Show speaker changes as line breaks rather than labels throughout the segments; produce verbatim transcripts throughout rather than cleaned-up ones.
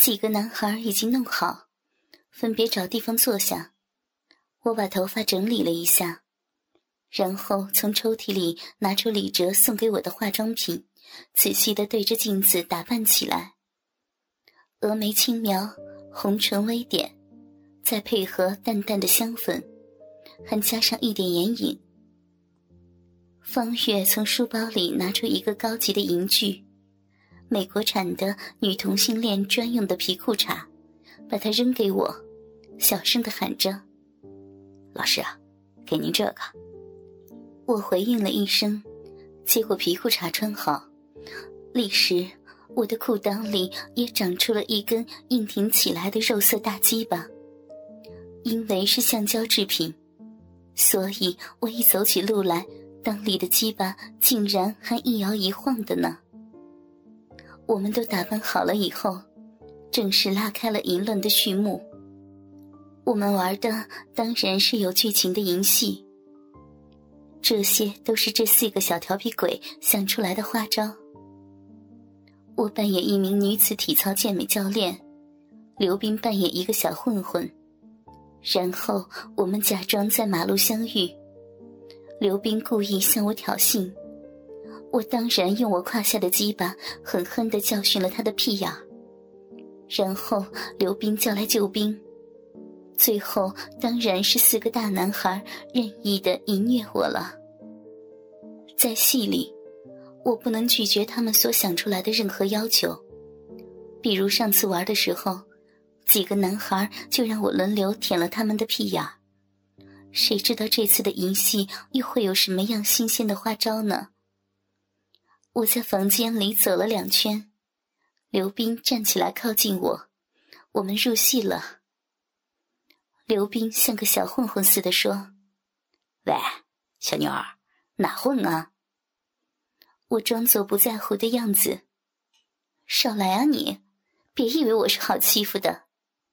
几个男孩已经弄好，分别找地方坐下。我把头发整理了一下，然后从抽屉里拿出李哲送给我的化妆品，仔细地对着镜子打扮起来。峨眉轻描，红唇微点，再配合淡淡的香粉，还加上一点眼影。方月从书包里拿出一个高级的银具，美国产的女同性恋专用的皮裤衩，把它扔给我，小声地喊着：
老师啊，给您这个。
我回应了一声，接过皮裤衩穿好，立时我的裤裆里也长出了一根硬挺起来的肉色大鸡巴。因为是橡胶制品，所以我一走起路来，裆里的鸡巴竟然还一摇一晃的呢。我们都打扮好了以后，正式拉开了淫乱的序幕。我们玩的当然是有剧情的淫戏，这些都是这四个小调皮鬼想出来的花招。我扮演一名女子体操健美教练，刘斌扮演一个小混混，然后我们假装在马路相遇。刘斌故意向我挑衅，我当然用我胯下的鸡巴狠狠地教训了他的屁眼，然后刘斌叫来救兵，最后当然是四个大男孩任意地淫虐我了。在戏里，我不能拒绝他们所想出来的任何要求，比如上次玩的时候，几个男孩就让我轮流舔了他们的屁眼，谁知道这次的淫戏又会有什么样新鲜的花招呢？我在房间里走了两圈，刘斌站起来靠近我，我们入戏了。刘斌像个小混混似的说：
喂，小妞儿，哪混啊？
我装作不在乎的样子：少来啊你，别以为我是好欺负的。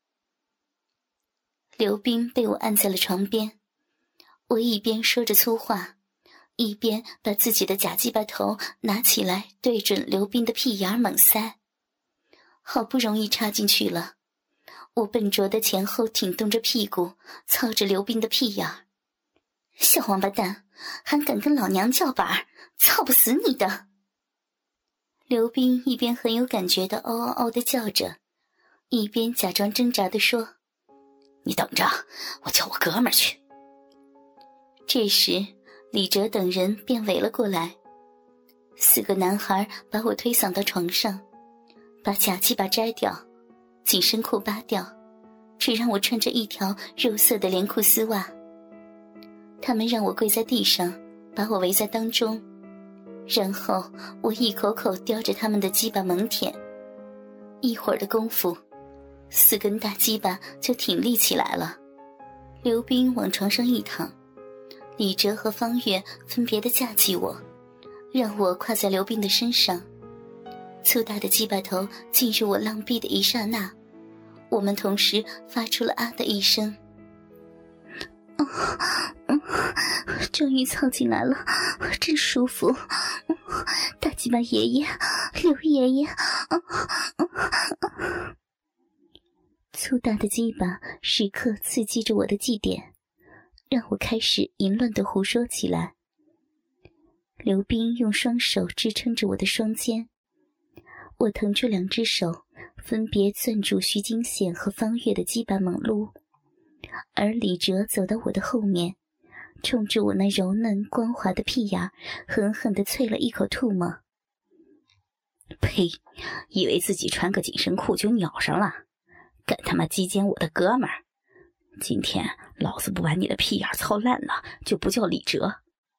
刘斌被我按在了床边，我一边说着粗话，一边把自己的假鸡巴头拿起来对准刘斌的屁眼猛塞。好不容易插进去了，我笨拙的前后挺动着屁股，操着刘斌的屁眼。小王八蛋，还敢跟老娘叫板，操不死你的！刘斌一边很有感觉的嗷嗷嗷的叫着，一边假装挣扎地说：
你等着，我叫我哥们儿去。
这时李哲等人便围了过来，四个男孩把我推搡到床上，把假鸡巴摘掉，紧身裤扒掉，只让我穿着一条肉色的连裤丝袜。他们让我跪在地上，把我围在当中，然后我一口口叼着他们的鸡巴猛舔。一会儿的功夫，四根大鸡巴就挺立起来了。刘斌往床上一躺，李哲和方月分别的架起我，让我跨在刘斌的身上。粗大的鸡巴头进入我浪逼的一刹那，我们同时发出了啊的一声。哦，嗯，终于操进来了，真舒服。大鸡巴爷爷，刘爷爷。嗯嗯，粗大的鸡巴时刻刺激着我的祭点，让我开始淫乱地胡说起来。刘斌用双手支撑着我的双肩，我腾出两只手，分别攥住徐金显和方月的鸡巴猛撸，而李哲走到我的后面，冲着我那柔嫩光滑的屁眼狠狠地啐了一口唾沫。
呸，以为自己穿个紧身裤就鸟上了，敢他妈鸡奸我的哥们儿！今天老子不把你的屁眼操烂了，就不叫李哲。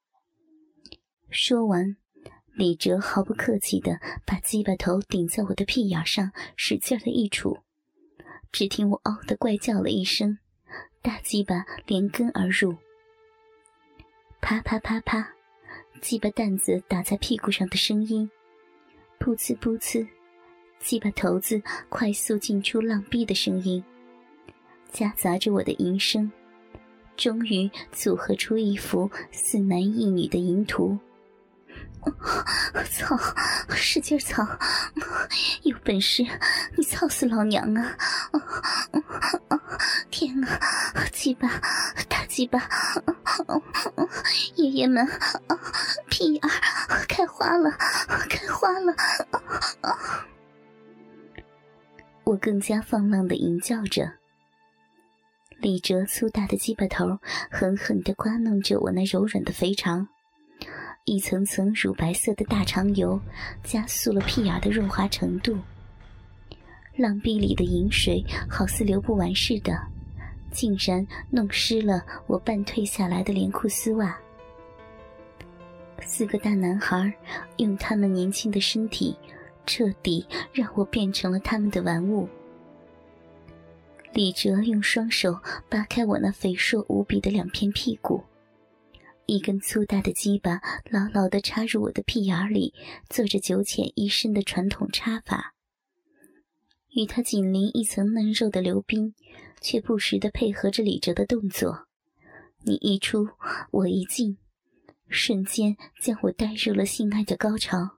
说完，李哲毫不客气地把鸡巴头顶在我的屁眼上，使劲地一杵。只听我嗷地怪叫了一声，大鸡巴连根而入。啪啪啪啪，鸡巴担子打在屁股上的声音，噗呲噗呲，鸡巴头子快速进出浪逼的声音，夹杂着我的淫声，终于组合出一幅四男一女的淫图。 操，使劲操，有本事你操死老娘啊！天啊，鸡巴，大鸡巴，爷爷们，屁眼开花了，开花了！我更加放浪地吟叫着。李哲粗大的鸡巴头狠狠地刮弄着我那柔软的肥肠，一层层乳白色的大肠油加速了屁眼的润滑程度。浪壁里的饮水好似流不完似的，竟然弄湿了我半退下来的连裤丝袜。四个大男孩用他们年轻的身体彻底让我变成了他们的玩物。李哲用双手扒开我那肥硕无比的两片屁股，一根粗大的鸡巴牢牢地插入我的屁眼里，做着九浅一深的传统插法。与他紧邻一层嫩肉的刘斌却不时地配合着李哲的动作，你一出我一进，瞬间将我带入了性爱的高潮。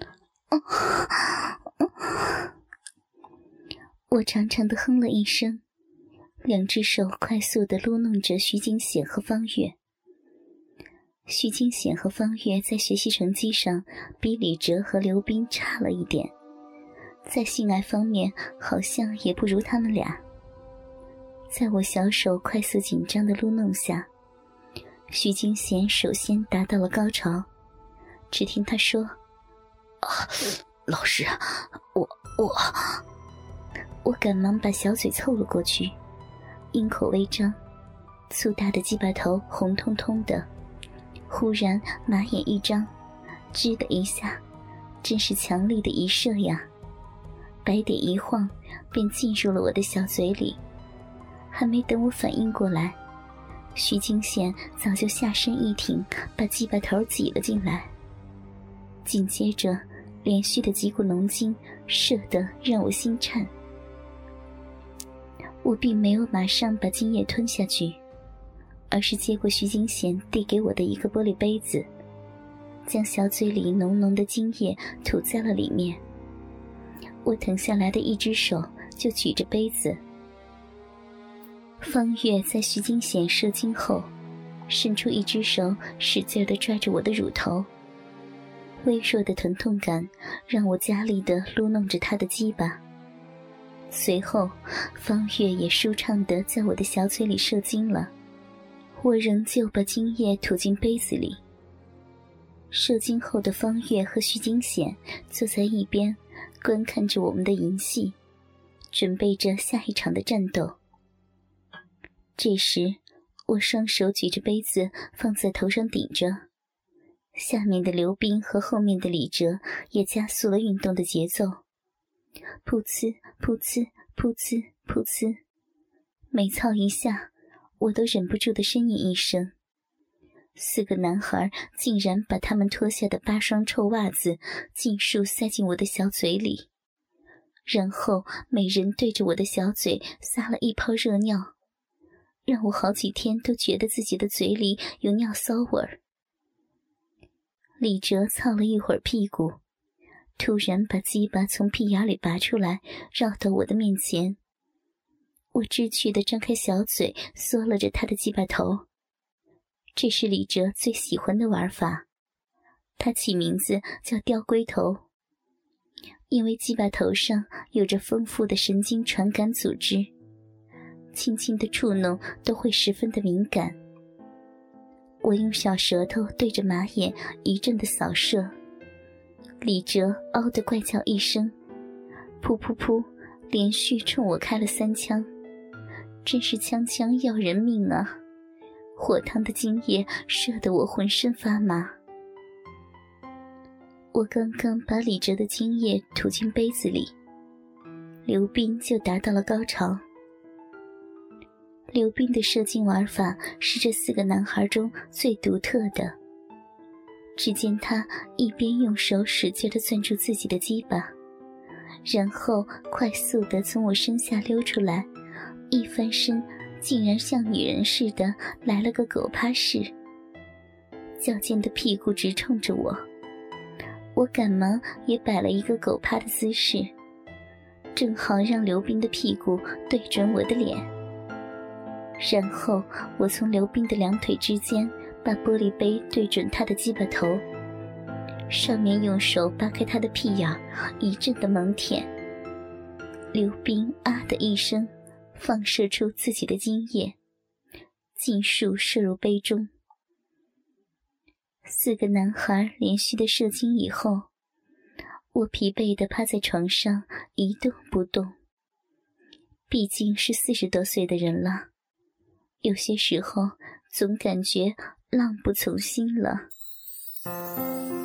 我长长的哼了一声，两只手快速地撸弄着徐金显和方月。徐金显和方月在学习成绩上比李哲和刘斌差了一点，在性爱方面好像也不如他们俩。在我小手快速紧张的撸弄下，徐金贤首先达到了高潮。只听他说：啊，老师，我我我赶忙把小嘴凑了过去，鹰口微张，粗大的鸡巴头红彤彤的，忽然马眼一张，吱的一下，真是强力的一射呀！白点一晃，便进入了我的小嘴里。还没等我反应过来，徐金贤早就下身一挺，把鸡巴头挤了进来。紧接着，连续的几股浓精射得让我心颤。我并没有马上把精液吞下去，而是接过徐金贤递给我的一个玻璃杯子，将小嘴里浓浓的精液吐在了里面。我腾下来的一只手就举着杯子。方月在徐金贤射精后，伸出一只手使劲地拽着我的乳头，微弱的疼痛感让我加力地撸弄着他的鸡巴。随后方月也舒畅地在我的小嘴里射精了，我仍旧把精液吐进杯子里。射精后的方月和徐金贤坐在一边观看着我们的淫戏，准备着下一场的战斗。这时我双手举着杯子放在头上顶着，下面的刘斌和后面的李哲也加速了运动的节奏，噗呲噗呲噗呲噗呲，每操一下我都忍不住地呻吟一声。四个男孩竟然把他们脱下的八双臭袜子尽数塞进我的小嘴里，然后每人对着我的小嘴撒了一泡热尿，让我好几天都觉得自己的嘴里有尿骚味儿。李哲操了一会儿屁股，突然把鸡巴从屁眼里拔出来，绕到我的面前。我知趣地张开小嘴，嗦了着他的鸡巴头。这是李哲最喜欢的玩法，他起名字叫吊龟头，因为鸡巴头上有着丰富的神经传感组织，轻轻的触弄都会十分的敏感。我用小舌头对着马眼一阵的扫射，李哲嗷的怪叫一声，噗噗噗，连续冲我开了三枪，真是枪枪要人命啊！火烫的精液射得我浑身发麻。我刚刚把李哲的精液吐进杯子里，刘斌就达到了高潮。刘斌的射精玩法是这四个男孩中最独特的。只见他一边用手使劲地攥住自己的鸡巴，然后快速地从我身下溜出来，一翻身竟然像女人似的来了个狗趴式，矫健的屁股直冲着我。 我赶忙也摆了一个狗趴的姿势，正好让刘冰的屁股对准我的脸。然后我从刘冰的两腿之间把玻璃杯对准他的鸡巴头，上面用手扒开他的屁眼，一阵的猛舔。刘冰啊的一声，放射出自己的精液，尽数射入杯中。四个男孩连续的射精以后，我疲惫地趴在床上一动不动。毕竟是四十多岁的人了，有些时候总感觉浪不从心了。